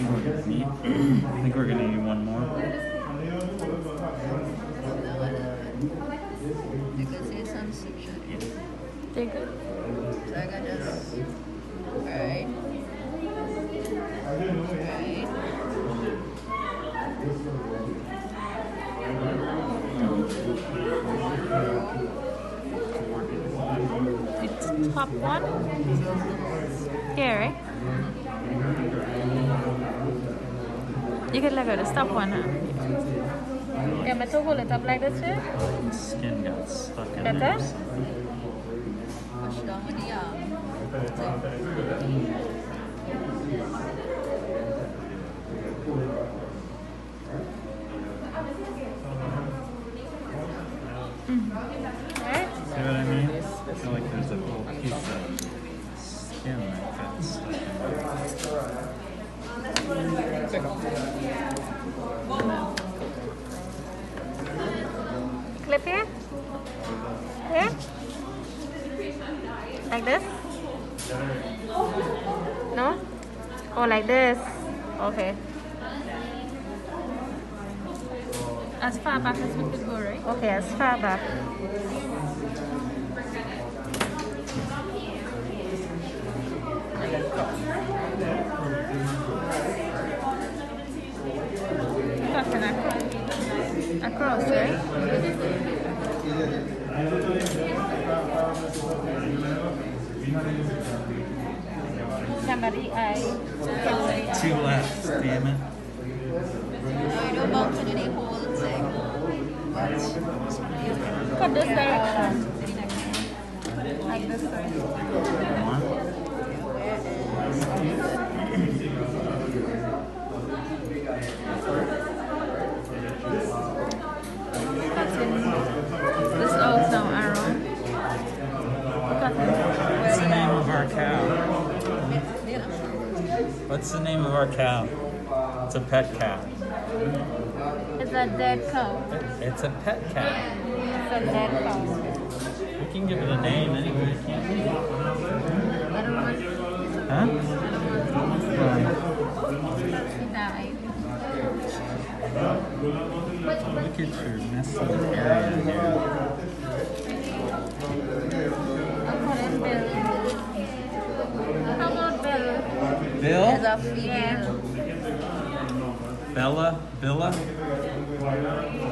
think we're gonna need one more. You can see some section. Take it. So I can just. Alright. Alright. It's top one. Here, right? You can let go the top one, huh? Yeah, but to hold it up like this here. Skin got stuck in Better? there. Push down with the arm. Right? See what I mean? I feel like there's a little piece of skin that got stuck in there. Clip here? Here? Like this? No? Oh, like this. Okay. As far back as we could go, right? Okay, as far back. Across, right? Somebody, Two left, damn it. No, you don't bounce into the whole thing. cut this direction. Like this, right? This also arrow. What's the name of our cow? What's the name of our cow? It's a pet cow. It's a dead cow. It's a pet cow. It's a dead cow. We can give it a name anyway, can't we? I don't want Huh? to die. Look at your messy area here. I'll call him Bill. How about Bill? Bill? There's a female. Yeah. Bella? Billa?